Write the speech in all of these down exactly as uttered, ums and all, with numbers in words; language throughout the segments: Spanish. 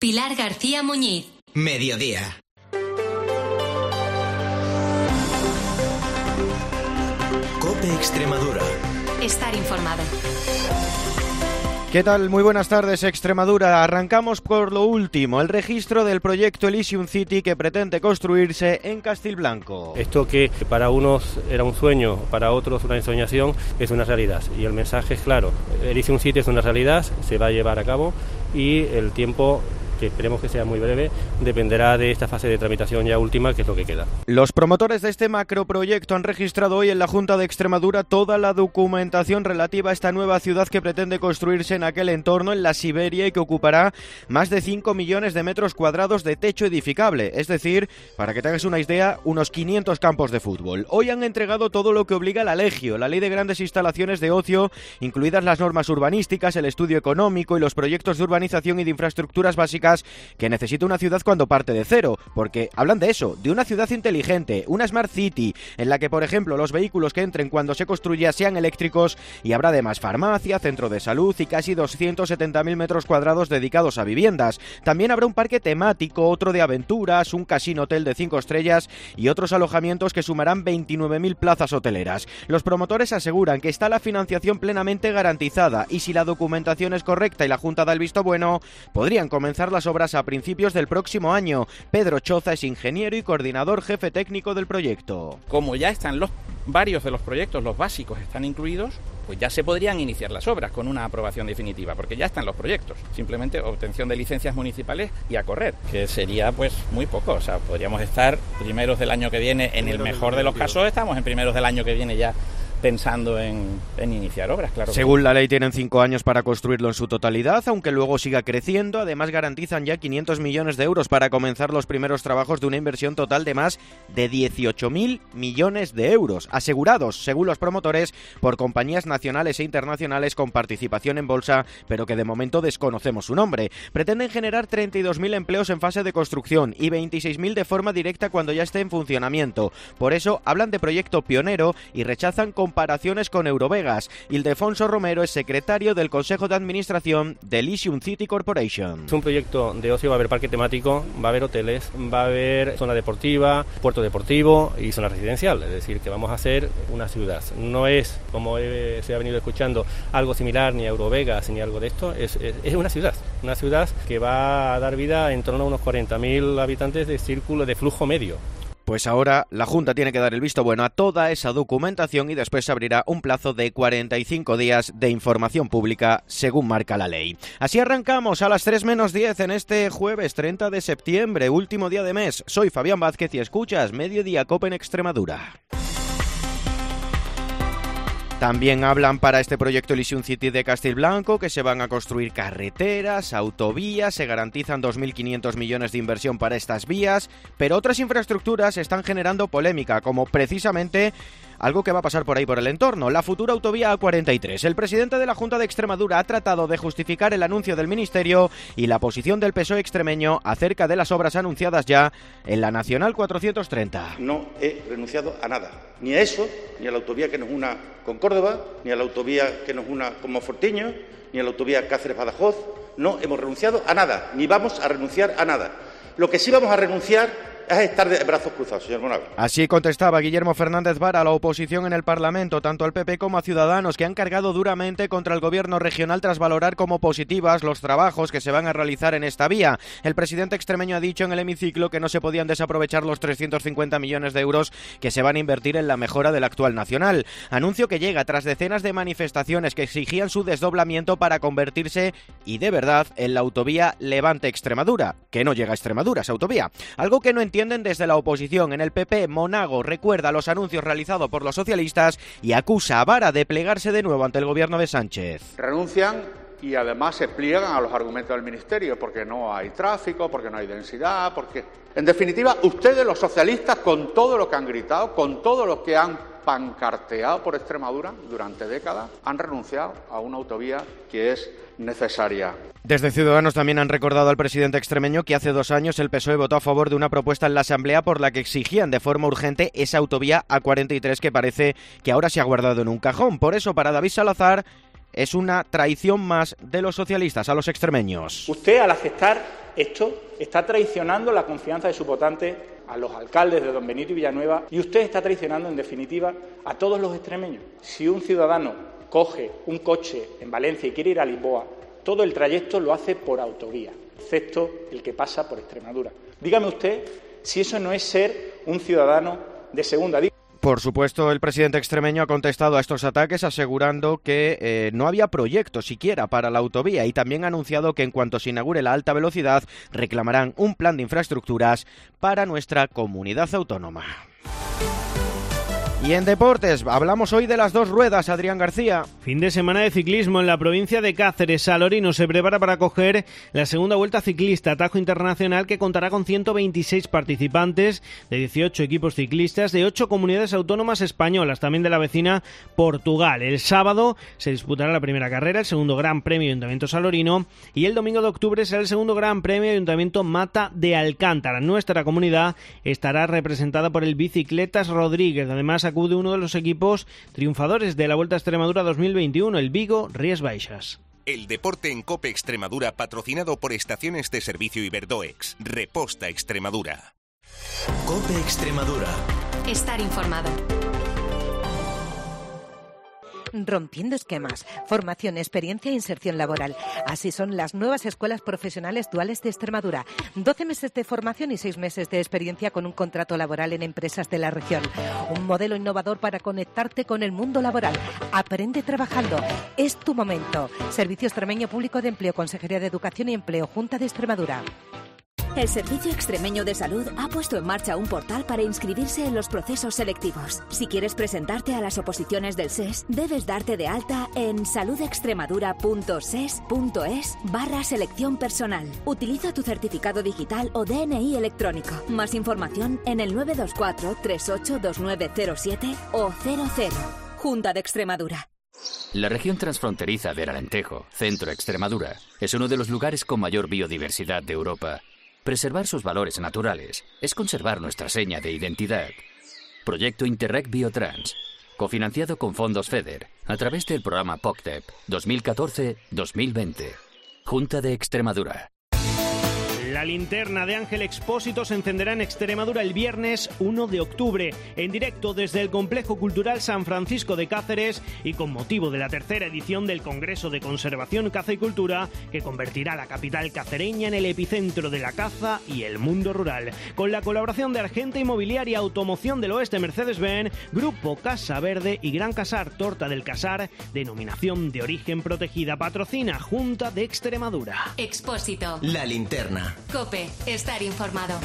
Pilar García Muñiz. Mediodía. COPE Extremadura. Estar informado. ¿Qué tal? Muy buenas tardes, Extremadura. Arrancamos por lo último, el registro del proyecto Elysium City que pretende construirse en Castilblanco. Esto que para unos era un sueño, para otros una ensoñación, es una realidad. Y el mensaje es claro, Elysium City es una realidad, se va a llevar a cabo y el tiempo, que esperemos que sea muy breve, dependerá de esta fase de tramitación ya última, que es lo que queda. Los promotores de este macroproyecto han registrado hoy en la Junta de Extremadura toda la documentación relativa a esta nueva ciudad que pretende construirse en aquel entorno, en la Siberia, y que ocupará más de cinco millones de metros cuadrados de techo edificable, es decir, para que te hagas una idea, unos quinientos campos de fútbol. Hoy han entregado todo lo que obliga la Legio, la Ley de Grandes Instalaciones de Ocio, incluidas las normas urbanísticas, el estudio económico y los proyectos de urbanización y de infraestructuras básicas que necesita una ciudad cuando parte de cero, porque hablan de eso, de una ciudad inteligente, una Smart City, en la que, por ejemplo, los vehículos que entren cuando se construya sean eléctricos y habrá además farmacia, centro de salud y casi doscientos setenta mil metros cuadrados dedicados a viviendas. También habrá un parque temático, otro de aventuras, un casino hotel de cinco estrellas y otros alojamientos que sumarán veintinueve mil plazas hoteleras. Los promotores aseguran que está la financiación plenamente garantizada y si la documentación es correcta y la Junta da el visto bueno, podrían comenzar las obras a principios del próximo año. Pedro Choza es ingeniero y coordinador jefe técnico del proyecto. Como ya están los varios de los proyectos, los básicos están incluidos, pues ya se podrían iniciar las obras con una aprobación definitiva, porque ya están los proyectos. Simplemente obtención de licencias municipales y a correr, que sería pues muy poco. O sea, podríamos estar primeros del año que viene, en el mejor de los casos estamos en primeros del año que viene ya pensando en, en iniciar obras, claro. Según la ley tienen cinco años para construirlo en su totalidad, aunque luego siga creciendo. Además garantizan ya quinientos millones de euros para comenzar los primeros trabajos de una inversión total de más de dieciocho mil millones de euros, asegurados, según los promotores, por compañías nacionales e internacionales con participación en bolsa, pero que de momento desconocemos su nombre. Pretenden generar treinta y dos mil empleos en fase de construcción y veintiséis mil de forma directa cuando ya esté en funcionamiento. Por eso hablan de proyecto pionero y rechazan con comparaciones con Eurovegas. Ildefonso Romero es secretario del Consejo de Administración de Elysium City Corporation. Es un proyecto de ocio, va a haber parque temático, va a haber hoteles, va a haber zona deportiva, puerto deportivo y zona residencial. Es decir, que vamos a hacer una ciudad. No es, como se ha venido escuchando, algo similar ni a Eurovegas ni algo de esto. Es, es, es una ciudad. Una ciudad que va a dar vida en torno a unos cuarenta mil habitantes de círculo de flujo medio. Pues ahora la Junta tiene que dar el visto bueno a toda esa documentación y después se abrirá un plazo de cuarenta y cinco días de información pública, según marca la ley. Así arrancamos a las tres menos diez en este jueves treinta de septiembre, último día de mes. Soy Fabián Vázquez y escuchas Mediodía COPE en Extremadura. También hablan para este proyecto Elysium City de Castilblanco que se van a construir carreteras, autovías, se garantizan dos mil quinientos millones de inversión para estas vías, pero otras infraestructuras están generando polémica, como precisamente algo que va a pasar por ahí por el entorno, la futura autovía A cuarenta y tres. El presidente de la Junta de Extremadura ha tratado de justificar el anuncio del Ministerio y la posición del P S O E extremeño acerca de las obras anunciadas ya en la Nacional cuatrocientos treinta. No he renunciado a nada, ni a eso, ni a la autovía que nos una con Córdoba, ni a la autovía que nos una con Monfortiño, ni a la autovía Cáceres-Badajoz. No hemos renunciado a nada, ni vamos a renunciar a nada. Lo que sí vamos a renunciar es estar de brazos cruzados, señor Monago. Así contestaba Guillermo Fernández Vara a la oposición en el Parlamento, tanto al P P como a Ciudadanos, que han cargado duramente contra el gobierno regional tras valorar como positivas los trabajos que se van a realizar en esta vía. El presidente extremeño ha dicho en el hemiciclo que no se podían desaprovechar los trescientos cincuenta millones de euros que se van a invertir en la mejora del actual Nacional. Anuncio que llega tras decenas de manifestaciones que exigían su desdoblamiento para convertirse, y de verdad, en la autovía Levante-Extremadura, que no llega a Extremadura esa autovía. Algo que no entienden desde la oposición. En el P P, Monago recuerda los anuncios realizados por los socialistas y acusa a Vara de plegarse de nuevo ante el gobierno de Sánchez. Renuncian y además se pliegan a los argumentos del Ministerio, porque no hay tráfico, porque no hay densidad, porque... En definitiva, ustedes, los socialistas, con todo lo que han gritado, con todo lo que han pancarteado por Extremadura durante décadas, han renunciado a una autovía que es necesaria. Desde Ciudadanos también han recordado al presidente extremeño que hace dos años el P S O E votó a favor de una propuesta en la Asamblea por la que exigían de forma urgente esa autovía A cuarenta y tres que parece que ahora se ha guardado en un cajón. Por eso, para David Salazar, es una traición más de los socialistas a los extremeños. Usted, al aceptar esto, está traicionando la confianza de sus votantes, a los alcaldes de Don Benito y Villanueva, y usted está traicionando, en definitiva, a todos los extremeños. Si un ciudadano coge un coche en Valencia y quiere ir a Lisboa, todo el trayecto lo hace por autovía, excepto el que pasa por Extremadura. Dígame usted si eso no es ser un ciudadano de segunda. Por supuesto, el presidente extremeño ha contestado a estos ataques asegurando que eh, no había proyecto siquiera para la autovía y también ha anunciado que en cuanto se inaugure la alta velocidad reclamarán un plan de infraestructuras para nuestra comunidad autónoma. Y en deportes, hablamos hoy de las dos ruedas, Adrián García. Fin de semana de ciclismo en la provincia de Cáceres. Salorino se prepara para acoger la segunda Vuelta Ciclista Tajo Internacional, que contará con ciento veintiséis participantes de dieciocho equipos ciclistas de ocho comunidades autónomas españolas, también de la vecina Portugal. El sábado se disputará la primera carrera, el segundo Gran Premio Ayuntamiento Salorino, y el domingo de octubre será el segundo Gran Premio Ayuntamiento Mata de Alcántara. Nuestra comunidad estará representada por el Bicicletas Rodríguez. Además, acude uno de los equipos triunfadores de la Vuelta a Extremadura dos mil veintiuno, el Vigo Rías Baixas. El deporte en COPE Extremadura, patrocinado por Estaciones de Servicio Iberdoex. Reposta Extremadura. COPE Extremadura. Estar informado. Rompiendo esquemas, formación, experiencia e inserción laboral. Así son las nuevas escuelas profesionales duales de Extremadura. doce meses de formación y seis meses de experiencia con un contrato laboral en empresas de la región. Un modelo innovador para conectarte con el mundo laboral. Aprende trabajando. Es tu momento. Servicio Extremeño Público de Empleo, Consejería de Educación y Empleo, Junta de Extremadura. El Servicio Extremeño de Salud ha puesto en marcha un portal para inscribirse en los procesos selectivos. Si quieres presentarte a las oposiciones del S E S, debes darte de alta en saludextremadura.ses.es barra selección personal. Utiliza tu certificado digital o D N I electrónico. Más información en el nueve dos cuatro, tres ocho dos nueve cero siete o cero cero. Junta de Extremadura. La región transfronteriza del Alentejo, Centro Extremadura, es uno de los lugares con mayor biodiversidad de Europa. Preservar sus valores naturales es conservar nuestra seña de identidad. Proyecto Interreg Biotrans, cofinanciado con fondos FEDER a través del programa P O C T E P dos mil catorce dos mil veinte. Junta de Extremadura. La linterna de Ángel Expósito se encenderá en Extremadura el viernes uno de octubre, en directo desde el Complejo Cultural San Francisco de Cáceres y con motivo de la tercera edición del Congreso de Conservación, Caza y Cultura, que convertirá la capital cacereña en el epicentro de la caza y el mundo rural. Con la colaboración de Argenta Inmobiliaria, Automoción del Oeste, Mercedes-Benz, Grupo Casa Verde y Gran Casar, Torta del Casar, denominación de origen protegida. Patrocina Junta de Extremadura. Expósito. La linterna. COPE. Estar informado.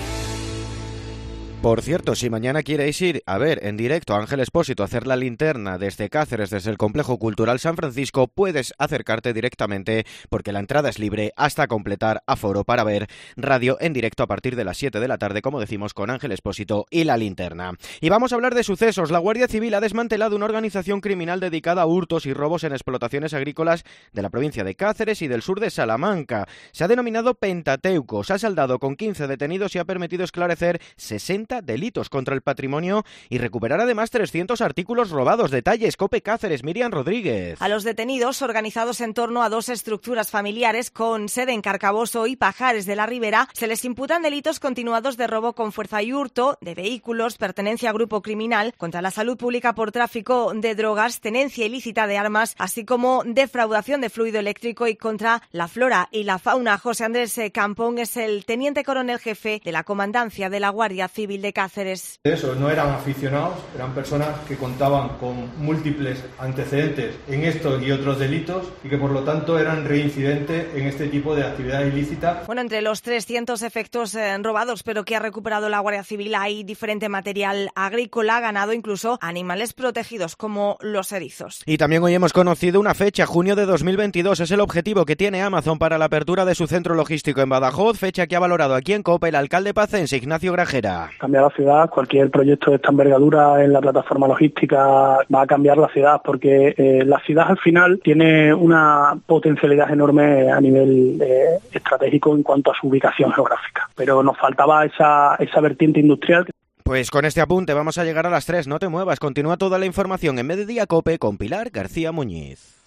Por cierto, si mañana quieres ir a ver en directo a Ángel Expósito hacer la linterna desde Cáceres, desde el Complejo Cultural San Francisco, puedes acercarte directamente porque la entrada es libre hasta completar aforo para ver radio en directo a partir de las siete de la tarde, como decimos, con Ángel Expósito y la linterna. Y vamos a hablar de sucesos. La Guardia Civil ha desmantelado una organización criminal dedicada a hurtos y robos en explotaciones agrícolas de la provincia de Cáceres y del sur de Salamanca. Se ha denominado Pentateuco, se ha saldado con quince detenidos y ha permitido esclarecer sesenta delitos contra el patrimonio y recuperar además trescientos artículos robados. Detalles, COPE Cáceres, Miriam Rodríguez. A los detenidos, organizados en torno a dos estructuras familiares con sede en Carcaboso y Pajares de la Ribera, se les imputan delitos continuados de robo con fuerza y hurto de vehículos, pertenencia a grupo criminal, contra la salud pública por tráfico de drogas, tenencia ilícita de armas, así como defraudación de fluido eléctrico y contra la flora y la fauna. José Andrés Campón es el teniente coronel jefe de la Comandancia de la Guardia Civil de Cáceres. Eso, no eran aficionados, eran personas que contaban con múltiples antecedentes en estos y otros delitos y que por lo tanto eran reincidentes en este tipo de actividad ilícita. Bueno, entre los trescientos efectos eh, robados, pero que ha recuperado la Guardia Civil, hay diferente material agrícola, ganado, incluso animales protegidos como los erizos. Y también hoy hemos conocido una fecha, junio de dos mil veintidós, es el objetivo que tiene Amazon para la apertura de su centro logístico en Badajoz, fecha que ha valorado aquí en COPE el alcalde pacense Ignacio Grajera. Cambiar la ciudad, cualquier proyecto de esta envergadura en la plataforma logística va a cambiar la ciudad porque eh, la ciudad al final tiene una potencialidad enorme a nivel eh, estratégico en cuanto a su ubicación geográfica, pero nos faltaba esa, esa vertiente industrial. Pues con este apunte vamos a llegar a las tres, no te muevas, continúa toda la información en Mediodía COPE con Pilar García Muñiz.